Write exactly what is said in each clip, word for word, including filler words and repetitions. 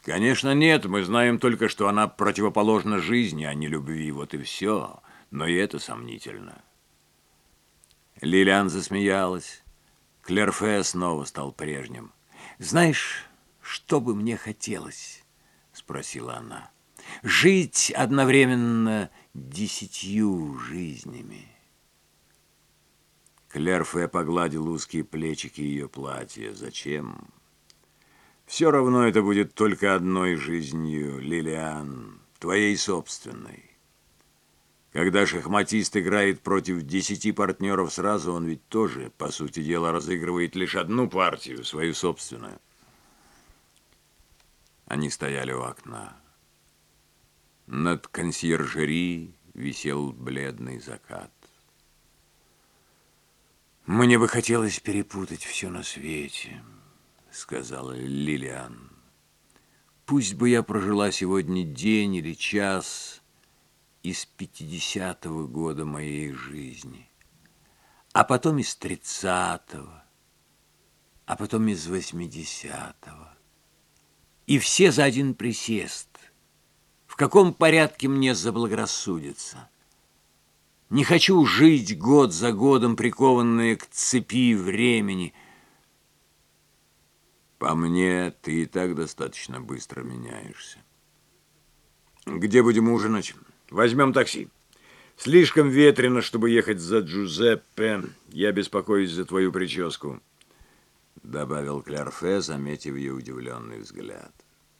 Конечно, нет. Мы знаем только, что она противоположна жизни, а не любви. Вот и все. Но и это сомнительно. Лилиан засмеялась. Клерфе снова стал прежним. «Знаешь, что бы мне хотелось?» — спросила она. «Жить одновременно десятью жизнями». Клерфе погладил узкие плечики ее платья. «Зачем? Все равно это будет только одной жизнью, Лилиан, твоей собственной. Когда шахматист играет против десяти партнеров сразу, он ведь тоже, по сути дела, разыгрывает лишь одну партию, свою собственную». Они стояли у окна. Над консьержери висел бледный закат. «Мне бы хотелось перепутать все на свете», — сказала Лилиан. «Пусть бы я прожила сегодня день или час из пятидесятого года моей жизни, а потом из тридцатого, а потом из восьмидесятого. И все за один присест. В каком порядке мне заблагорассудится? Не хочу жить год за годом, прикованная к цепи времени». «По мне, ты и так достаточно быстро меняешься. Где будем ужинать? Возьмем такси. Слишком ветрено, чтобы ехать за Джузеппе. Я беспокоюсь за твою прическу», — добавил Клерфе, заметив ее удивленный взгляд.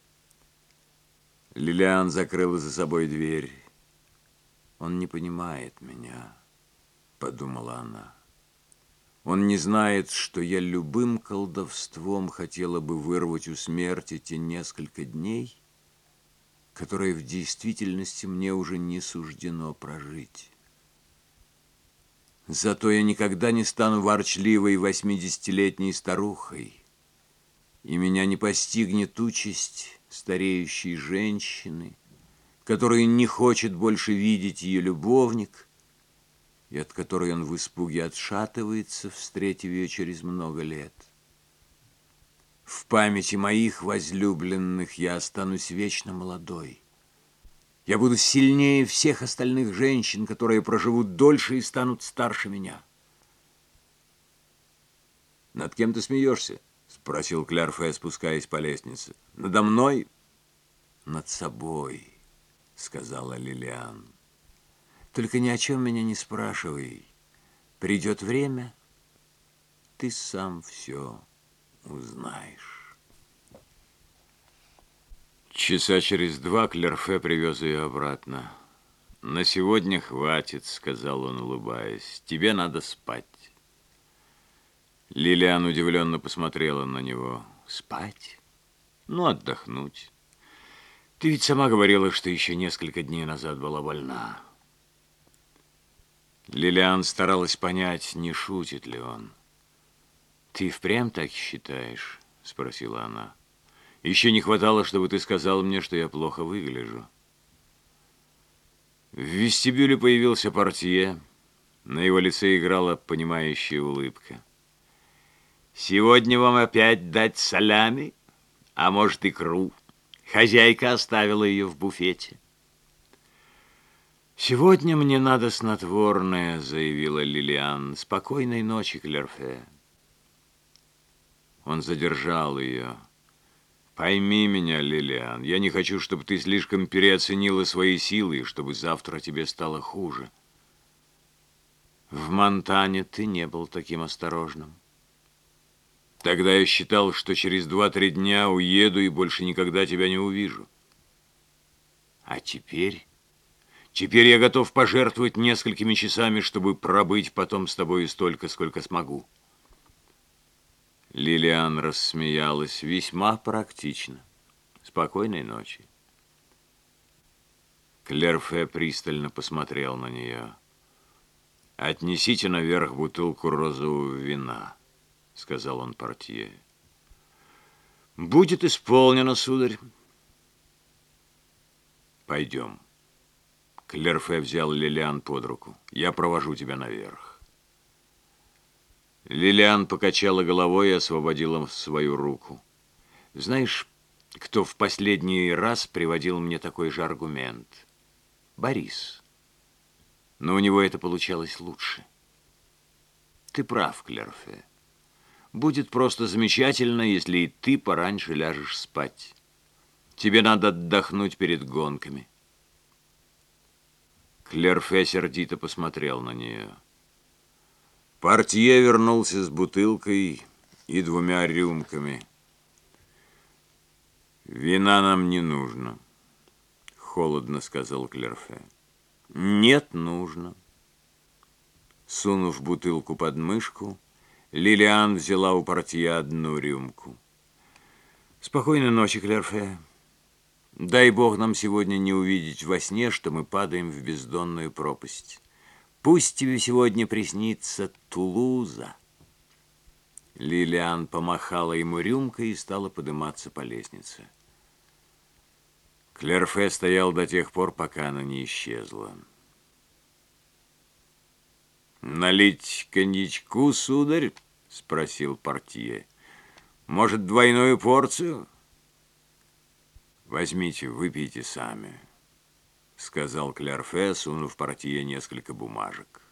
Лилиан закрыла за собой дверь. «Он не понимает меня», — подумала она. «Он не знает, что я любым колдовством хотела бы вырвать у смерти те несколько дней, которые в действительности мне уже не суждено прожить. Зато я никогда не стану ворчливой восьмидесятилетней старухой, и меня не постигнет участь стареющей женщины, которую не хочет больше видеть ее любовник, и от которой он в испуге отшатывается, встретив ее через много лет. В памяти моих возлюбленных я останусь вечно молодой. Я буду сильнее всех остальных женщин, которые проживут дольше и станут старше меня». «Над кем ты смеешься?» — спросил Клерфе, спускаясь по лестнице. «Надо мной?» «Над собой», — сказала Лилиан. «Только ни о чем меня не спрашивай. Придет время, ты сам все узнаешь». Часа через два Клерфе привез ее обратно. «На сегодня хватит», — сказал он, улыбаясь. «Тебе надо спать». Лилиан удивленно посмотрела на него. «Спать? Ну, отдохнуть. Ты ведь сама говорила, что еще несколько дней назад была больна». Лилиан старалась понять, не шутит ли он. «Ты впрямь так считаешь?» — спросила она. «Еще не хватало, чтобы ты сказал мне, что я плохо выгляжу». В вестибюле появился портье. На его лице играла понимающая улыбка. «Сегодня вам опять дать салями, а может, икру? Хозяйка оставила ее в буфете». «Сегодня мне надо снотворное», — заявила Лилиан. «Спокойной ночи, Клерфе». Он задержал ее. «Пойми меня, Лилиан, я не хочу, чтобы ты слишком переоценила свои силы, чтобы завтра тебе стало хуже. В Монтане ты не был таким осторожным. Тогда я считал, что через два-три дня уеду и больше никогда тебя не увижу. А теперь... Теперь я готов пожертвовать несколькими часами, чтобы пробыть потом с тобой столько, сколько смогу». Лилиан рассмеялась. «Весьма практично. Спокойной ночи». Клерфе пристально посмотрел на нее. «Отнесите наверх бутылку розового вина», — сказал он портье. «Будет исполнено, сударь». «Пойдем». Клерфе взял Лилиан под руку. «Я провожу тебя наверх». Лилиан покачала головой и освободила свою руку. «Знаешь, кто в последний раз приводил мне такой же аргумент. Борис. Но у него это получалось лучше. Ты прав, Клерфе. Будет просто замечательно, если и ты пораньше ляжешь спать. Тебе надо отдохнуть перед гонками. Клерфе сердито посмотрел на нее. Портье вернулся с бутылкой и двумя рюмками. «Вина нам не нужно», — холодно сказал Клерфе. «Нет, нужно». Сунув бутылку под мышку, Лилиан взяла у портье одну рюмку. «Спокойной ночи, Клерфе. Дай Бог нам сегодня не увидеть во сне, что мы падаем в бездонную пропасть. Пусть тебе сегодня приснится Тулуза». Лилиан помахала ему рюмкой и стала подниматься по лестнице. Клерфе стоял до тех пор, пока она не исчезла. «Налить коньячку, сударь?» — спросил портье. «Может, двойную порцию?» «Возьмите, выпейте сами», — сказал Клерфе, сунув портье несколько бумажек.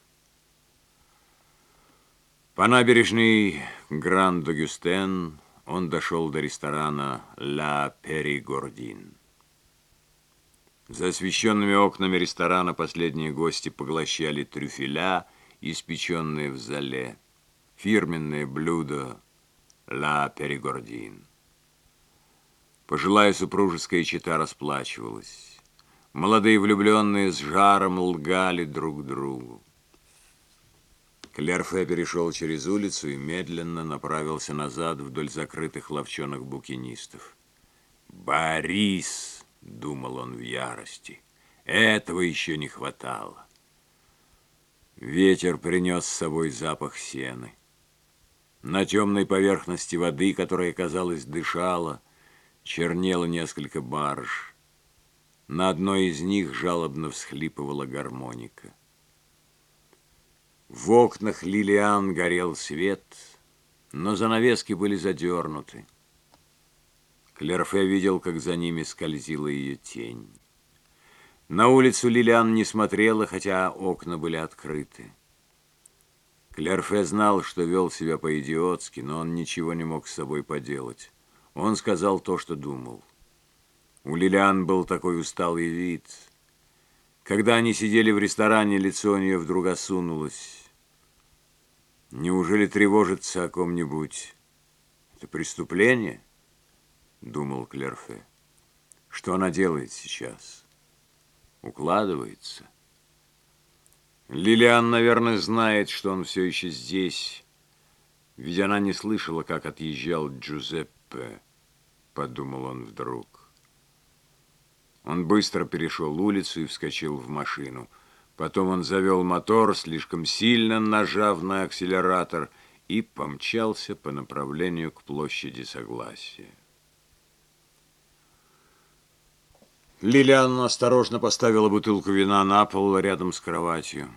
По набережной Гранд-Огюстен он дошел до ресторана «Ла Перигордин». За освещенными окнами ресторана последние гости поглощали трюфеля, испеченные в золе. Фирменное блюдо «Ла Перигордин». Пожилая супружеская чета расплачивалась. Молодые влюбленные с жаром лгали друг другу. Клерфе перешел через улицу и медленно направился назад вдоль закрытых ловчонок букинистов. «Борис!» — думал он в ярости. «Этого еще не хватало». Ветер принес с собой запах сены. На темной поверхности воды, которая, казалось, дышала, чернело несколько барж. На одной из них жалобно всхлипывала гармоника. В окнах Лилиан горел свет, но занавески были задернуты. Клерфе видел, как за ними скользила ее тень. На улицу Лилиан не смотрела, хотя окна были открыты. Клерфе знал, что вел себя по-идиотски, но он ничего не мог с собой поделать. Он сказал то, что думал. У Лилиан был такой усталый вид. Когда они сидели в ресторане, лицо у нее вдруг осунулось. «Неужели тревожиться о ком-нибудь? Это преступление?» — думал Клерфе. «Что она делает сейчас? Укладывается?» Лилиан, наверное, знает, что он все еще здесь, ведь она не слышала, как отъезжал Джузеппе, подумал он вдруг. Он быстро перешел улицу и вскочил в машину. Потом он завел мотор, слишком сильно нажав на акселератор, и помчался по направлению к площади Согласия. Лилиан осторожно поставила бутылку вина на пол рядом с кроватью.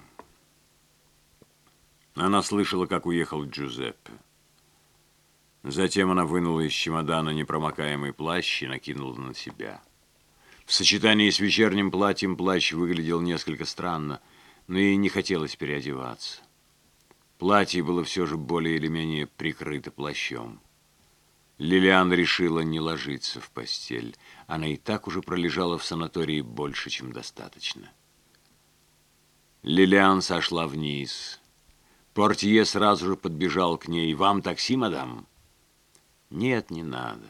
Она слышала, как уехал Джузеппе. Затем она вынула из чемодана непромокаемый плащ и накинула на себя. В сочетании с вечерним платьем плащ выглядел несколько странно, но ей не хотелось переодеваться. Платье было все же более или менее прикрыто плащом. Лилиан решила не ложиться в постель. Она и так уже пролежала в санатории больше, чем достаточно. Лилиан сошла вниз. Портье сразу же подбежал к ней. «Вам такси, мадам?» «Нет, не надо».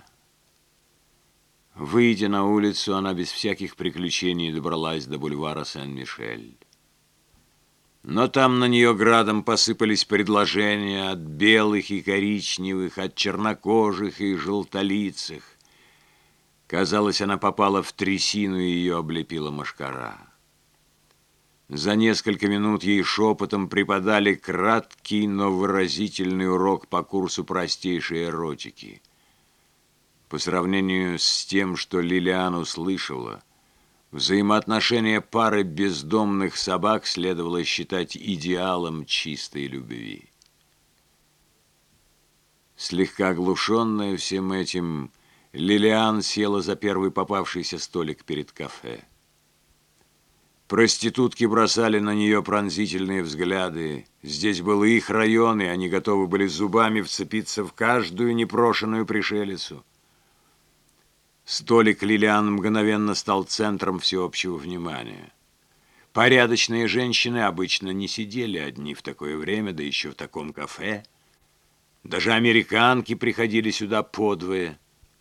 Выйдя на улицу, она без всяких приключений добралась до бульвара Сен-Мишель. Но там на нее градом посыпались предложения от белых и коричневых, от чернокожих и желтолицых. Казалось, она попала в трясину, и ее облепила мошкара. За несколько минут ей шепотом преподали краткий, но выразительный урок по курсу простейшей эротики. По сравнению с тем, что Лилиан услышала, взаимоотношения пары бездомных собак следовало считать идеалом чистой любви. Слегка оглушенная всем этим, Лилиан села за первый попавшийся столик перед кафе. Проститутки бросали на нее пронзительные взгляды. Здесь был их район, и они готовы были зубами вцепиться в каждую непрошенную пришелицу. Столик Лилиан мгновенно стал центром всеобщего внимания. Порядочные женщины обычно не сидели одни в такое время, да еще в таком кафе. Даже американки приходили сюда подвое.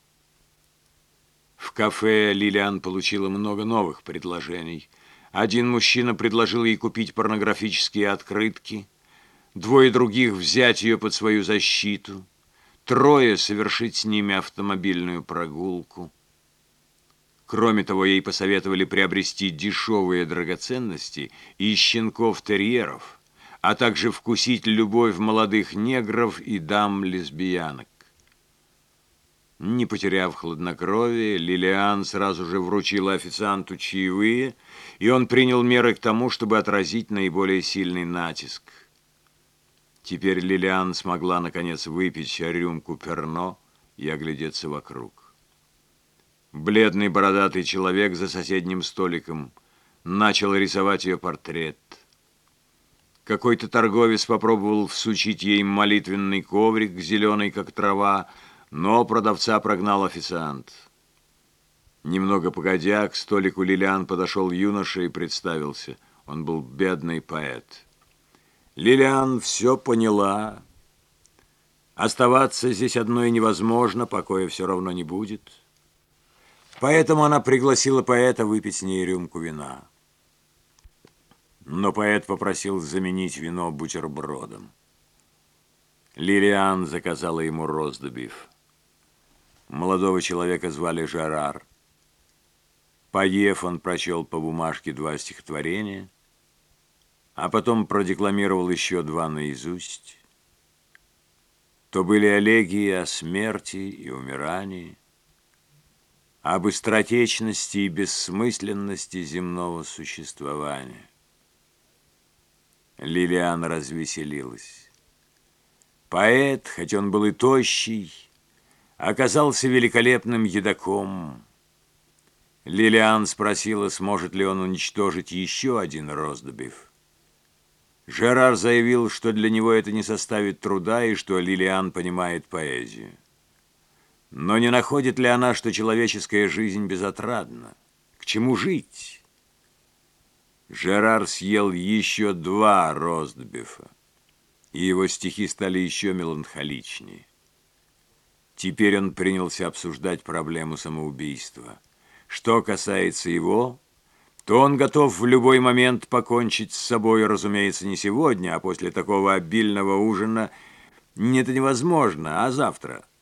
В кафе Лилиан получила много новых предложений. Один мужчина предложил ей купить порнографические открытки, двое других взять ее под свою защиту, трое совершить с ними автомобильную прогулку. Кроме того, ей посоветовали приобрести дешевые драгоценности и щенков-терьеров, а также вкусить любовь молодых негров и дам-лесбиянок. Не потеряв хладнокровие, Лилиан сразу же вручила официанту чаевые, и он принял меры к тому, чтобы отразить наиболее сильный натиск. Теперь Лилиан смогла, наконец, выпить рюмку перно и оглядеться вокруг. Бледный бородатый человек за соседним столиком начал рисовать ее портрет. Какой-то торговец попробовал всучить ей молитвенный коврик, зеленый, как трава, но продавца прогнал официант. Немного погодя, к столику Лилиан подошел юноша и представился. Он был бедный поэт. Лилиан все поняла. Оставаться здесь одной невозможно, покоя все равно не будет. Поэтому она пригласила поэта выпить с ней рюмку вина. Но поэт попросил заменить вино бутербродом. Лилиан заказала ему ростбиф. Молодого человека звали Жерар. Поев, он прочел по бумажке два стихотворения, а потом продекламировал еще два наизусть. То были элегии о смерти и умирании, о быстротечности и бессмысленности земного существования. Лилиан развеселилась. Поэт, хоть он был и тощий, оказался великолепным едоком. Лилиан спросила, сможет ли он уничтожить еще один ростбиф. Жерар заявил, что для него это не составит труда и что Лилиан понимает поэзию. Но не находит ли она, что человеческая жизнь безотрадна? К чему жить? Жерар съел еще два ростбифа, и его стихи стали еще меланхоличнее. Теперь он принялся обсуждать проблему самоубийства. Что касается его, то он готов в любой момент покончить с собой, разумеется, не сегодня, а после такого обильного ужина. Нет, это невозможно, а завтра.